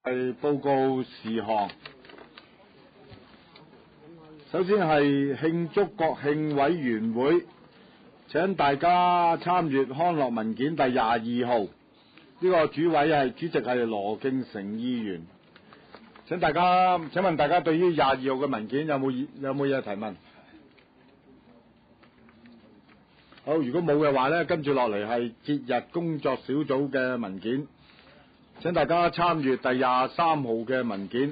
係報告事項。首先係慶祝國慶委員會，請大家參閱康樂文件第22號。呢個主席係羅敬成議員。請問大家對於22號嘅文件有冇嘢提問？好，如果冇嘅話呢，跟住落嚟係節日工作小組嘅文件。請大家參閱第23號嘅文件。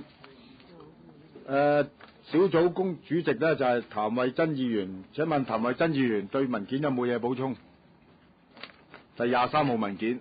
小組主席呢就係譚惠珍議員。請問譚惠珍議員對文件有冇嘢補充？第23號文件。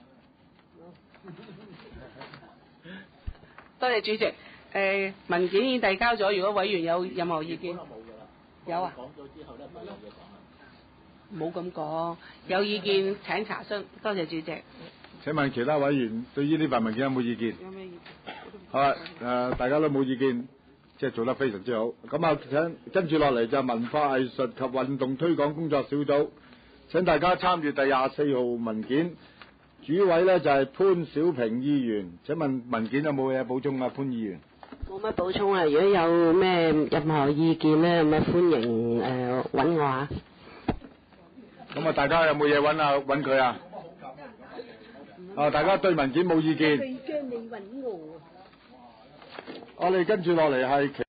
多謝主席。文件已經遞交咗，如果委員有任何意見，有啊。講咗之後咧，冇咁講，有意見請查詢。多謝主席。 請問其他委員對於呢份文件有冇意見？ 有咩意見？ 好啊，大家都冇意見，即係做得非常之好。咁啊，跟住落嚟就文化藝術及運動推廣工作小組，請大家參閱第24號文件。主委呢就係潘小平議員。請問文件有冇嘢補充啊？潘議員。 冇乜補充啊！如果有咩任何意見咧，咁啊歡迎揾我啊！ 咁啊，大家有冇嘢揾佢啊？大家對文件冇意見。 最驚你揾我。 我哋跟住落嚟係